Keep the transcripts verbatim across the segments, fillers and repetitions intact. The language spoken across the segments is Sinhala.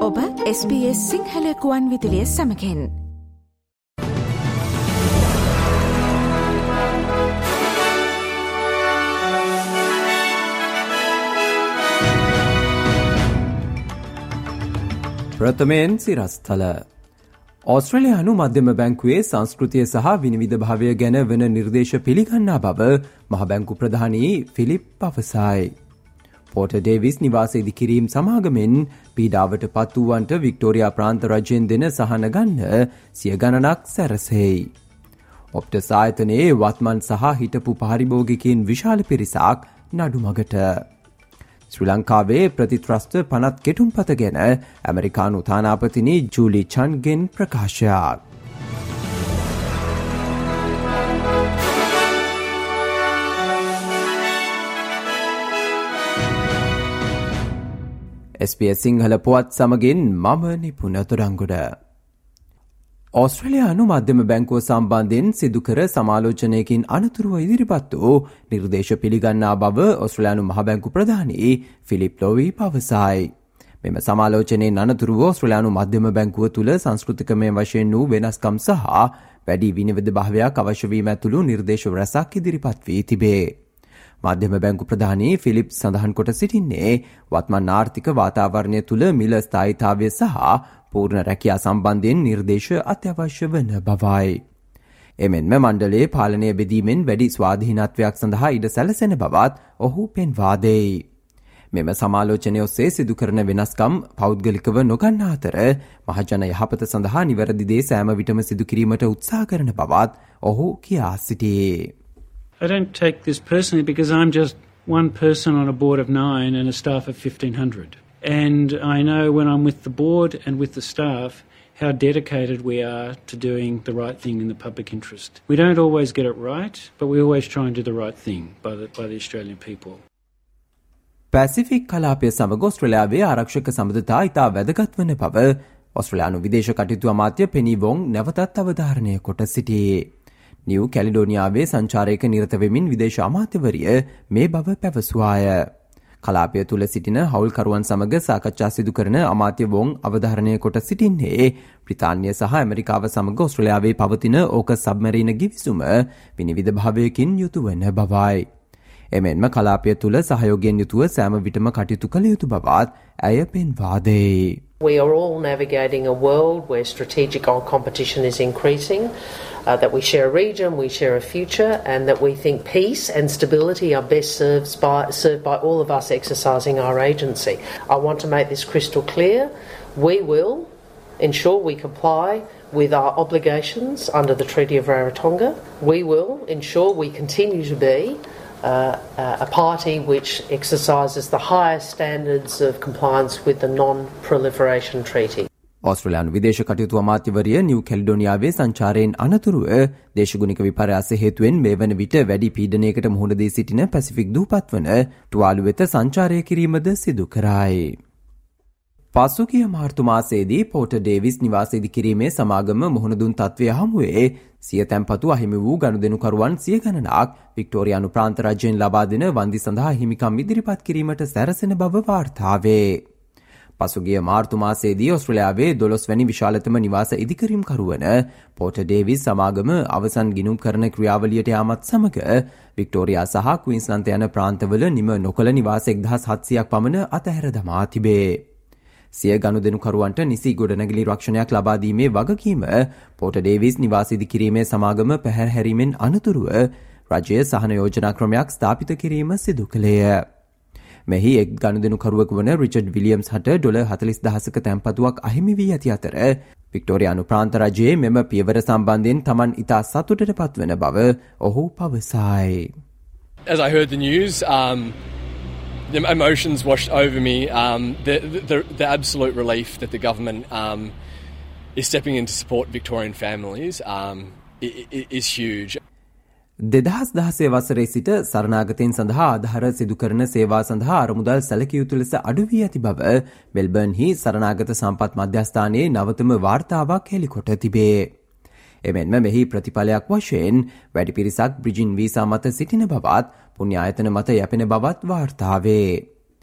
ඔබ එස් බී එස් සිංහල ගුවන් විදුලිය සමගින් ප්‍රථමයෙන් සිරස්තල. ඕස්ට්‍රේලියානු මධ්‍යම බැංකුවේ සංස්කෘතිය සහ විනිවිද භාවය ගැන වන නිර්දේශ පිළිගන්නා බව මහ බැංකු ප්‍රධානී ෆිලිප් පවසයි. පෝර්ට් ඩේවිස් නිවාස ඉදිකිරීම් සමාගමෙන් පීඩාවට පත් වූවන්ට වික්ටෝරියා ප්‍රාන්ත රජයෙන් දෙන සහන ගන්න සිය ගණනක් සැරසෙයි. ඔප්ටස් ආයතනයේ වත්මන් සහ හිටපු පාරිභෝගිකයින් විශාල පිරිසක් නඩුමගට. ශ්‍රී ලංකාවේ ප්‍රතිත්‍රස්ත පනත් කෙටුම්පත ගැන ඇමරිකානු තානාපතිනි ජූලි චන්ගෙන් ප්‍රකාශයක්. එස් බී එස් සිංහල පුවත් සමගින් මම නිපුන තොරංගොඩ. ඕස්ට්‍රේලියානු මධ්‍යම බැංකුව සම්බන්ධයෙන් සිදුකර සමාලෝචනයකින් අනතුරුව ඉදිරිපත් වූ නිර්දේශ පිළිගන්නා බව ඕස්ට්‍රේලියානු මහ බැංකු ප්‍රධානී ෆිලිප් ලොවී පවසයි. මෙම සමාලෝචනයෙන් අනතුරුව ඕස්ට්‍රේලියානු මධ්‍යම බැංකුව තුළ සංස්කෘතිකමය වශයෙන් වූ වෙනස්කම් සහ වැඩි විනිවිද භාවයක් අවශ්‍ය වීම ඇතුළු නිර්දේශ රැසක් ඉදිරිපත් වී තිබේ. මධ්‍යම බැංකු ප්‍රධානී ෆිලිප් සඳහන් කොට සිටින්නේ වත්මන් ආර්ථික වාතාවරණය තුළ මිල ස්ථායීතාවය සහ පූර්ණ රැකියා සම්බන්ධයෙන් නිර්දේශ අත්‍යවශ්‍ය වන බවයි. එමෙන්ම මණ්ඩලයේ පාලනය බෙදීමෙන් වැඩි ස්වාධීනත්වයක් සඳහා ඉඩ සැලසෙන බවත් ඔහු පෙන්වා දෙයි. මෙම සමාලෝචනය ඔස්සේ සිදු කරන වෙනස්කම් පෞද්ගලිකව නොගන්නා අතර මහජන යහපත සඳහා නිවැරදි දේ සෑම විටම සිදු කිරීමට උත්සාහ කරන බවත් ඔහු කියා සිටියේ. I don't take this personally because I'm just one person on a board of nine and a staff of fifteen hundred. And I know when I'm with the board and with the staff how dedicated we are to doing the right thing in the public interest. We don't always get it right, but we always try and do the right thing by the, by the Australian people. Pacific කලාපය සමග ඔස්ට්‍රේලියාවේ ආරක්ෂක සම්බන්ධතා ඉතා වැදගත් වන බව ඔස්ට්‍රේලියානු විදේශ කටයුතු අමාත්‍ය පෙනී වොන් නැවතත් අවධාරණය කොට සිටියේ. නිව් කැලිඩෝනියාවේ සංචාරයක නිරත වෙමින් විදේශ අමාත්‍යවරිය මේ බව පැවසුවාය. කලාපය තුළ සිටින හවුල්කරුවන් සමග සාකච්ඡා සිදු කරන අමාත්‍ය වොන් අවධාරණය කොට සිටින්නේ බ්‍රිතාන්‍ය සහ ඇමරිකාව සමග ඔස්ට්‍රේලියාවේ පවතින ඕක සබ්මරීන ගිවිසුම විනිවිද භාවයකින් යුතු වන බවයි. එමෙන්ම කලාපය තුළ සහයෝගයෙන් යුතුව සෑම විටම කටයුතු කළ යුතු බවත් ඇය පෙන්වා දෙයි. We are all navigating a world where strategic competition is increasing, uh, that we share a region, we share a future, and that we think peace and stability are best served by, served by all of us exercising our agency. I want to make this crystal clear. We will ensure we comply with our obligations under the Treaty of Rarotonga. We will ensure we continue to be Uh, uh, a party which exercises the highest standards of compliance with the Non-Proliferation Treaty. ඕස්ට්‍රේලියානු විදේශ කටයුතු අමාත්‍යවරිය නිව් කැලිඩෝනියාවේ සංචාරයෙන් අනතුරුව දේශගුණික විපර්යාස හේතුවෙන් මේ වන විට වැඩි පීඩනයකට මුහුණ දී සිටින පැසිෆික් දූපත් වන ටුවාලු වෙත සංචාරය කිරීමද සිදු කරයි. පසුගිය මාර්තු මාසයේදී පෝර්ට් ඩේවිස් නිවාස ඉදිකිරීමේ සමාගම මුහුණ දුන් තත්ත්වය හමුවේ සිය තැන්පතු අහිමි වූ ගනුදෙනුකරුවන් සිය ගණනක් වික්ටෝරියානු ප්‍රාන්ත රජයෙන් ලබා දෙන වන්දි සඳහා හිමිකම් ඉදිරිපත් කිරීමට සැරසෙන බව වාර්තා වේ. පසුගිය මාර්තු මාසයේදී ඔස්ට්‍රේලියාවේ දොළොස් වැනි විශාලතම නිවාස ඉදිකිරීම් කරුවන පෝර්ට් ඩේවිස් සමාගම අවසන් ගිණුම් කරන ක්‍රියාවලියට යාමත් සමග වික්ටෝරියා සහ ක්වීන්ස්ලන්ත යන ප්‍රාන්තවල නිම නොකළ නිවාස එක්දහස් හත්සියයක් පමණ අතහැර දමා තිබේ. සිය ගනුදෙනුකරුවන්ට නිසි ගොඩනැගිලි රක්ෂණයක් ලබා දීමේ වගකීම පෝර්ට් ඩේවිස් නිවාස ඉදිකිරීමේ සමාගම පැහැරහැරීමෙන් අනතුරුව රජය සහන යෝජනා ක්‍රමයක් ස්ථාපිත කිරීම සිදු කළේය. මෙහි එක් ගනුදෙනුකරුවෙකු වන රිචඩ් විලියම්ස් හට ඩොලර් හතළිස් දහසක තැන්පතුවක් අහිමි වී ඇති අතර වික්ටෝරියානු ප්‍රාන්ත රජයේ මෙම පියවර සම්බන්ධයෙන් තමන් ඉතා සතුටට පත්වන බව ඔහු පවසයි. As I heard the news, um, the emotions washed over me. Um, the, the, the absolute relief that the government um, is stepping in to support Victorian families um, is huge. දෙදහස් දහසේ වසරේ සිට සරණාගතයන් සඳහා ආධාර සිදු කරන සේවා සඳහා අරමුදල් සැලකිය යුතු ලෙස අඩු වී ඇති බව මෙල්බර්න්හි සරණාගත සම්පත් මධ්‍යස්ථානයේ නවතම වාර්තාවක් හෙළිකොට තිබේ. එමෙන්ම මෙහි ප්‍රතිඵලයක් වශයෙන් වැඩි පිරිසක් බ්‍රිජින් වීසා මත සිටින බවත් පුණ්‍ය ආයතන මත යැපෙන බවත් වාර්තා වේ.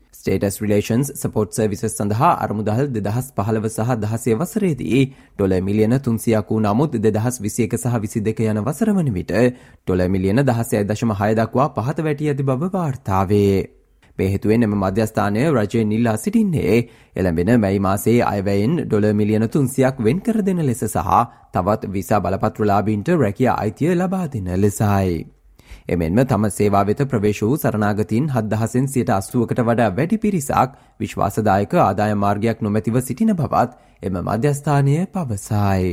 ස්ටේටස් රිලේෂන්ස් සපෝට් සර්විසස් සඳහා අරමුදල් දෙදහස් පහළව සහ දහසේ වසරේදී ඩොලර් මිලියන තුන්සියයක් වූ නමුත් දෙදහස් විසිඑක සහ විසිදෙක යන වසර වන විට ඩොලර් මිලියන දහසය දශම හය දක්වා පහත වැටී ඇති බව වාර්තා වේ. මේ හේතුවෙන් එම මධ්‍යස්ථානය රජයෙන් ඉල්ලා සිටින්නේ එළඹෙන මැයි මාසයේ අයවැයෙන් ඩොලර් මිලියන තුන්සියයක් වෙන් කර දෙන ලෙස සහ තවත් විසා බලපත්‍රලාභීන්ට රැකියා අයිතිය ලබා දෙන ලෙසයි. එමෙන්ම තම සේවා වෙත ප්‍රවේශ වූ සරණාගතීන් හත්දහසෙන් සියයට අසූවකට වඩා වැඩි පිරිසක් විශ්වාසදායක ආදායම් මාර්ගයක් නොමැතිව සිටින බවත් එම මධ්‍යස්ථානය පවසයි.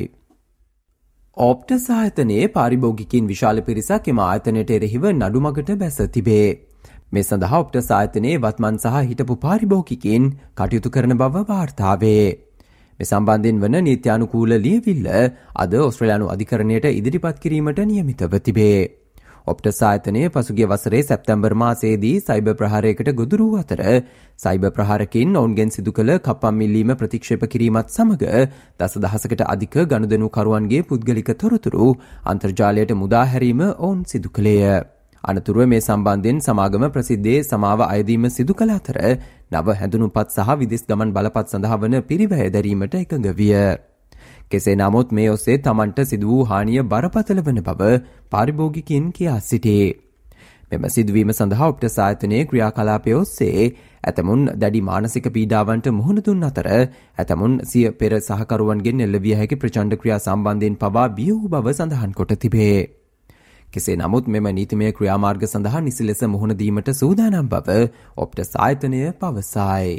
ඔප්ටස් ආයතනයේ පාරිභෝගිකයින් විශාල පිරිසක් එම ආයතනයට එරෙහිව නඩුමගට බැස තිබේ. මේ සඳහා ඔප්ටස් ආයතනයේ වත්මන් සහ හිටපු පාරිභෝගිකයින් කටයුතු කරන බව වාර්තා වේ. මේ සම්බන්ධයෙන් වන නීත්‍යානුකූල ලියවිල්ල අද ඕස්ට්‍රේලියානු අධිකරණයට ඉදිරිපත් කිරීමට නියමිතව තිබේ. ඔප්ටස් ආයතනයේ පසුගිය වසරේ සැප්තැම්බර් මාසයේදී සයිබර් ප්‍රහාරයකට ගොදුරු අතර සයිබර් ප්‍රහාරකින් ඔවුන්ගෙන් සිදු කළ කප්පම් මිල්ලීම ප්‍රතික්ෂේප කිරීමත් සමග දසදහසකට අධික ගනුදෙනුකරුවන්ගේ පුද්ගලික තොරතුරු අන්තර්ජාලයට මුදා හැරීම ඔවුන් සිදු කළේය. අනතුරුව මේ සම්බන්ධයෙන් සමාගම ප්‍රසිද්ධියේ සමාව අයදීම සිදු කළ අතර නව හැඳුනුම්පත් සහ විදෙස් ගමන් බලපත් සඳහා වන පිරිවැය දැරීමට එකඟ විය. කෙසේ නමුත් මේ ඔස්සේ තමන්ට සිදු වූ හානිය බරපතල වන බව පාරිභෝගිකයින් කියා සිටේ. මෙම සිදුවීම සඳහා ඔප්ටස් ආයතනයේ ක්‍රියාකලාපය ඔස්සේ ඇතමුන් දැඩි මානසික පීඩාවන්ට මුහුණ දුන් අතර ඇතමුන් සිය පෙර සහකරුවන්ගෙන් එල්ල විය හැකි ප්‍රචණ්ඩ ක්‍රියා සම්බන්ධයෙන් පවා බිය වූ බව සඳහන් කොට තිබේ. කෙසේ නමුත් මෙම නීතිමය ක්‍රියාමාර්ග සඳහා නිසි ලෙස මුහුණ දීමට සූදානම් බව ඔප්ටස් ආයතනය පවසයි.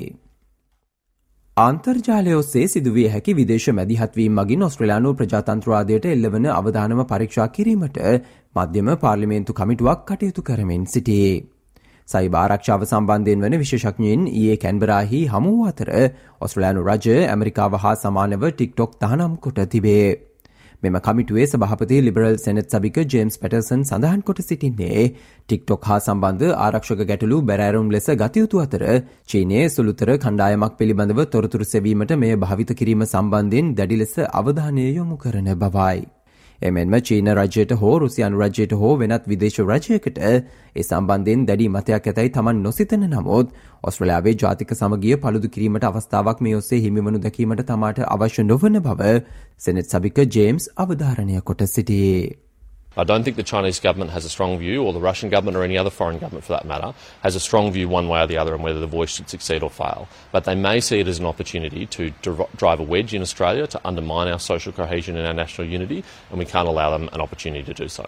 අන්තර්ජාලය ඔස්සේ සිදුවිය හැකි විදේශ මැදිහත්වීම් මගින් ඔස්ට්‍රේලියානු ප්‍රජාතන්ත්‍රවාදයට එල්ලවන අවදානම පරීක්ෂා කිරීමට මධ්‍යම පාර්ලිමේන්තු කමිටුවක් කටයුතු කරමින් සිටී. සයිබර් ආරක්ෂාව සම්බන්ධයෙන් වන විශේෂඥයින් ඊයේ කැන්බරාහි හමු වූ අතර ඔස්ට්‍රේලියානු රජය ඇමරිකාව හා සමානව ටික්ටොක් තහනම් කොට තිබේ. මෙම කමිටුවේ සභාපති ලිබරල් සෙනෙට් සභික ජේම්ස් පැටර්සන් සඳහන් කොට සිටින්නේ ටික්ටොක් හා සම්බන්ධ ආරක්ෂක ගැටලු බැරෑරුම් ලෙස ගතයුතු අතර චීනයේ සුළුතර කණ්ඩායමක් පිළිබඳව තොරතුරු සෙවීමට මෙය භාවිත කිරීම සම්බන්ධයෙන් දැඩි ලෙස අවධානය යොමු කරන බවයි. එමෙන්ම චීන රජයට හෝ රුසියානු රජයට හෝ වෙනත් විදේශ රජයකට ඒ සම්බන්ධයෙන් දැඩි මතයක් ඇතැයි තමන් නොසිතන නමුත් ඔස්ට්‍රේලියාවේ ජාතික සමගිය පළුදු කිරීමට අවස්ථාවක් මේ ඔස්සේ හිමිවනු දැකීමට තමාට අවශ්‍ය නොවන බව සෙනෙට් සභික ජේම්ස් අවධාරණය කොට සිටියේ. I don't think the Chinese government has a strong view, or the Russian government or any other foreign government for that matter, has a strong view one way or the other on whether the voice should succeed or fail. But they may see it as an opportunity to drive a wedge in Australia, to undermine our social cohesion and our national unity, and we can't allow them an opportunity to do so.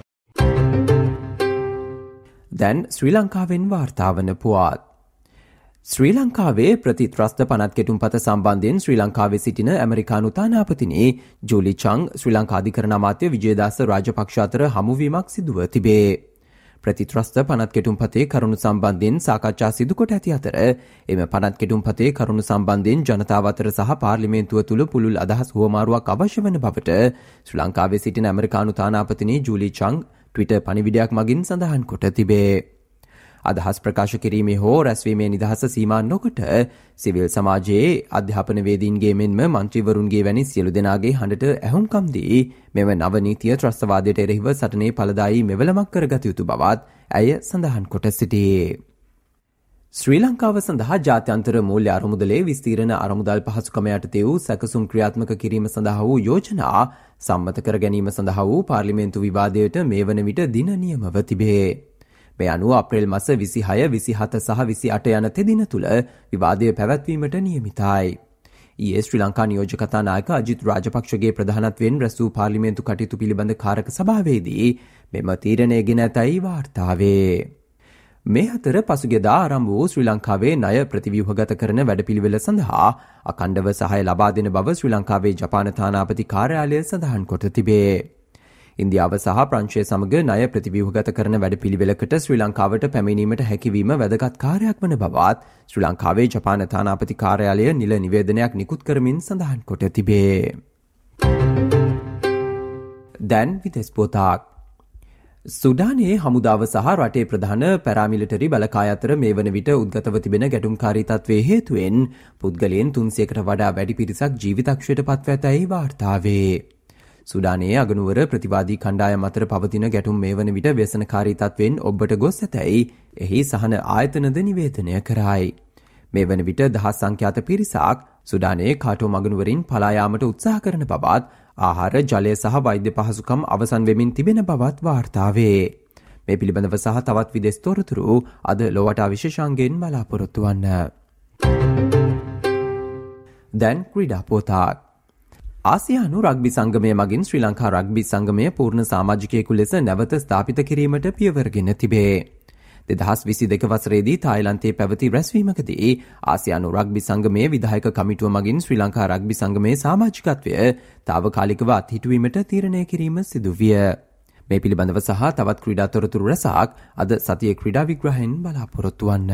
Then Sri Lankaවෙන් වාර්තාවන පුවත්. ශ්‍රී ලංකාවේ ප්‍රතිත්‍රස්ත පනත් කෙටුම්පත සම්බන්ධයෙන් ශ්‍රී ලංකාවේ සිටින ඇමරිකානු තානාපතිනි ජූලි චං ශ්‍රී ලංකා අධිකරණ අමාත්‍ය විජේදාස රාජපක්ෂ අතර හමුවීමක් සිදුව තිබේ. ප්‍රතිත්‍රස්ත පනත් කෙටුම්පතේ කරුණු සම්බන්ධයෙන් සාකච්ඡා සිදු කොට ඇති අතර එම පනත් කෙටුම්පතේ කරුණු සම්බන්ධයෙන් ජනතාව අතර සහ පාර්ලිමේන්තුව තුළ පුළුල් අදහස් හුවමාරුවක් අවශ්‍ය වන බවට ශ්‍රී ලංකාවේ සිටින ඇමරිකානු තානාපතිනි ජූලි චං ට්විටර් පණිවිඩයක් මගින් සඳහන් කොට තිබේ. අදහස් ප්‍රකාශ කිරීමේ හෝ රැස්වීමේ නිදහස සීමා නොකොට සිවිල් සමාජයේ අධ්‍යාපනවේදීන්ගේ මෙන්ම මන්ත්‍රීවරුන්ගේ වැනි සියලු දෙනාගේ හඬට ඇහුම්කම් දී මෙම නව නීතිය ත්‍රස්තවාදයට එරෙහිව සටනේ ඵලදායී මෙවලමක් කරගත යුතු බවත් ඇය සඳහන් කොට සිටියේ. ශ්‍රී ලංකාව සඳහා ජාත්‍යන්තර මූල්‍ය අරමුදලේ විස්තීරණ අරමුදල් පහසුකම යටතේ වූ සැකසුම් ක්‍රියාත්මක කිරීම සඳහා වූ යෝජනා සම්මත කර ගැනීම සඳහා වූ පාර්ලිමේන්තු විවාදයට මේ වන විට දින නියමව තිබේ. මේ අනුව අප්‍රේල් මාස විසිහය විසිහත සහ විසිඅට යන තෙදින තුළ විවාදය පැවැත්වීමට නියමිතයි. ඊයේ ශ්‍රී ලංකා නියෝජ්‍ය කතානායක අජිත් රාජපක්ෂගේ ප්‍රධානත්වයෙන් රැස් වූ පාර්ලිමේන්තු කටයුතු පිළිබඳ කාරක සභාවේදී මෙම තීරණය ගෙන ඇතැයි වාර්තා වේ. මේ අතර පසුගියදා ආරම්භ වූ ශ්‍රී ලංකාවේ ණය ප්‍රතිව්‍යුහගත කරන වැඩපිළිවෙල සඳහා අඛණ්ඩව සහාය ලබා දෙන බව ශ්‍රී ලංකාවේ ජපාන තානාපති කාර්යාලය සඳහන් කොට තිබේ. ඉන්දියාව සහ ප්‍රංශය සමග ණය ප්‍රතිව්‍යුහගත කරන වැඩපිළිවෙලකට ශ්‍රී ලංකාවට පැමිණීමට හැකිවීම වැදගත් කාර්යයක් වන බවත් ශ්‍රී ලංකාවේ ජපාන තානාපති කාර්යාලය නිල නිවේදනයක් නිකුත් කරමින් සඳහන් කොට තිබේ. දැන් විදෙස් පොතක්. සුඩානයේ හමුදාව සහ රටේ ප්‍රධාන පැරාමිලිටරි බලකාය අතර මේ වන විට උද්ගතව තිබෙන ගැටුම්කාරී තත්ත්වයේ හේතුවෙන් පුද්ගලයන් තුන්සියයකට වඩා වැඩි පිරිසක් ජීවිතක්ෂයට පත්ව ඇතැයි වාර්තා වේ. සුඩානයේ අගනුවර ප්‍රතිවාදී කණ්ඩායම් අතර පවතින ගැටුම් මේ වන විට ව්‍යසනකාරී තත්ත්වයෙන් ඔබට ගොස් ඇතැයි එහි සහන ආයතනද නිවේදනය කරයි. මේ වන විට දහස් සංඛ්‍යාත පිරිසක් සුඩානයේ කාටෝ මගනුවරින් පලා යාමට උත්සාහ කරන බවත් ආහාර ජලය සහ වෛද්‍ය පහසුකම් අවසන් වෙමින් තිබෙන බවත් වාර්තා වේ. මේ පිළිබඳව සහ තවත් විදේශ තොරතුරු අද ලොවටා විශේෂාංගයෙන් බලාපොරොත්තු වන්න. දැන් ක්‍රීඩා පොතක්. ආසියානු රග්බි සංගමය මගින් ශ්‍රී ලංකා රග්බි සංගමය පූර්ණ සමාජිකයෙකු ලෙස නැවත ස්ථාපිත කිරීමට පියවරගෙන තිබේ. දෙදහස් විසි දෙක වසරේදී තායිලන්තයේ පැවති රැස්වීමකදී ආසියානු රග්බි සංගමයේ විධායක කමිටුව මගින් ශ්‍රී ලංකා රග්බි සංගමයේ සමාජිකත්වය තාවකාලිකව අත්හිටුවීමට තීරණය කිරීම සිදු විය. මේ පිළිබඳව සහ තවත් ක්‍රීඩා තොරතුරු රැසක් අද සතියේ ක්‍රීඩා විග්‍රහයෙන් බලාපොරොත්තු වන්න.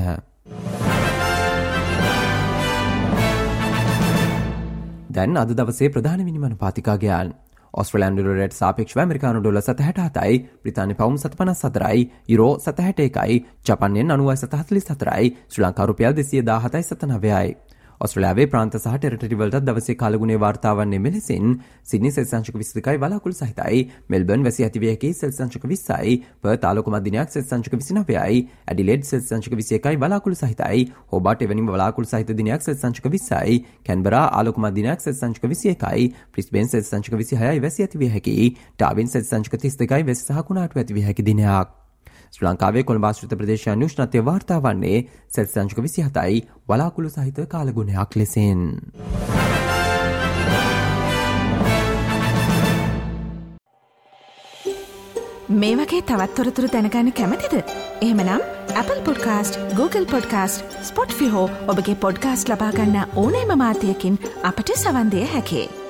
දැන් අද දවසේ ප්‍රධාන විනිමය පාතිකාගයන්. ඔස්ට්‍රේලියානු ඩොලරයට සාපේක්ෂව ඇමරිකානු ඩොලර් සතහැට හතයි, බ්‍රිතාන්‍ය පවුම් සත පනස් හතරයි, යුරෝ සතහැට එකයි, ජපාන් යෙන් අනූවයි සත හතළිස් හතරයි, ශ්‍රී ලංකා රුපියල් දෙසිය දාහතයි සත නවයයි. ඔස්ට්‍රේලියාවේ ප්‍රාන්ත සහ ටෙරිටරි වලට දවසේ කාලගුණයේ වාර්තා වන්නේ මෙලෙසින් සිඩ්නි සෙල්සියස් අංශක විසි දෙකයි වලාකුළු සහිතයි, මෙල්බර්න් වැසි ඇති විය හැකි සෙල්සියස් අංශක විස්සයි, පර්ත් ආලෝක මධ්‍යමයක් සෙල්සියස් අංශක විසි නවයයි, ඇඩිලේඩ් සෙල්සියස් අංශක විසි එකයි වලාකුළු සහිතයි, හෝබාට් එවැනිම වලාකුළු සහිත දිනයක් සෙල්සියස් අංශක විස්සයි, කැන්බරා ආලෝක මධ්‍යමයක් සෙල්සියස් අංශක විසි එකයි, බ්‍රිස්බේන් සෙල්සියස් අංශක විසිහයයි වැසි ඇති විය හැකි, ඩාවින් සෙල්සියස් අංශක තිස් දෙකයි වැසි සහ කුණාටු ඇති විය හැකි දිනයක්. ශ්‍රී ලංකාවේ කොළඹ ආශ්‍රිත ප්‍රදේශයන් උෂ්ණත්වය වාර්තා වන්නේ සෙල්සියස් අංශක විසි හතයි වලාකුළු සහිත කාලගුණයක් ලෙසින්. මේ වගේ තවත් තොරතුරු දැනගන්න කැමතිද? එහෙමනම් Apple Podcast, Google Podcast, Spotify හෝ ඔබගේ පොඩ්කාස්ට් ලබා ගන්න ඕනෑම මාධ්‍යයකින් අපට සවන් දෙන්න හැකියි.